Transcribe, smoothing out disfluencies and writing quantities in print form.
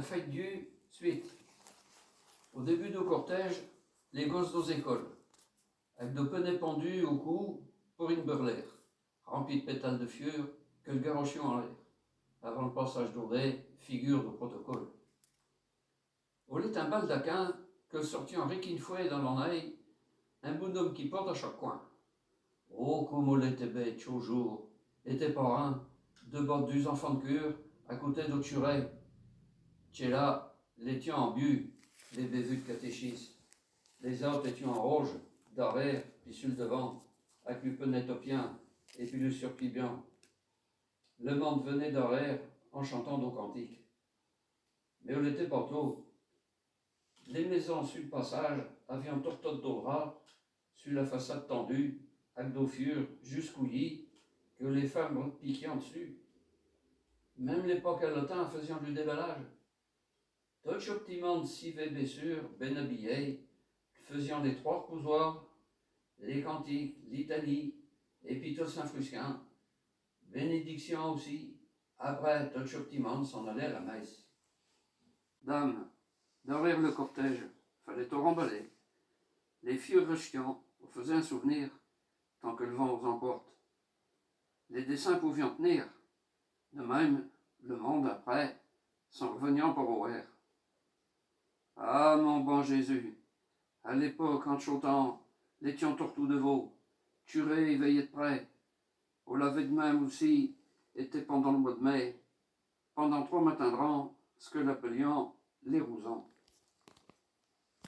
La fête du suite. Au début du cortège, les gosses aux écoles, avec de penets pendus au cou pour une berlère, remplie de pétales de fieur que le garochion en l'air, avant le passage d'Audet, figure de protocole. Au lit un bal d'aquin que sortit en riquine-fouet dans l'oreille, un bonhomme qui porte à chaque coin. Oh, comme on était bête, au jour, était parrain, deux bordus enfants de cure, à côté d'autres churets. Tchè là, l'étions en bu, les bévus de catéchisme. Les autres étions en rouge, d'arrière, puis sur le devant, avec le penet topien et puis le surplis bien. Le monde venait d'arrière en chantant nos cantiques. Mais on était partout. Les maisons sur le passage avaient un tortote d'aura sur la façade tendue, avec d'eau fure jusqu'ouillis, que les femmes piquaient en dessus. Même l'époque à l'automne faisant du déballage. D'autres petits monde si bien sûr, ben habillés, faisant les trois recousoirs, les cantiques, l'Italie, et puis tout Saint-Frusquin, bénédiction aussi. Après, d'autres petits monde s'en allait à la messe. Dame, derrière le cortège, fallait tout remballer. Les filles rejetant, on faisait un souvenir, tant que le vent vous emporte. Les dessins pouvaient tenir, de même, le monde après, s'en revenant pour ouvrir. Ah, mon bon Jésus, à l'époque, en chantant, l'étions tortou de veau, turé et veillé de près. Au laver de même aussi, était pendant le mois de mai, pendant 3 matins de rang, ce que l'appelions les rousons.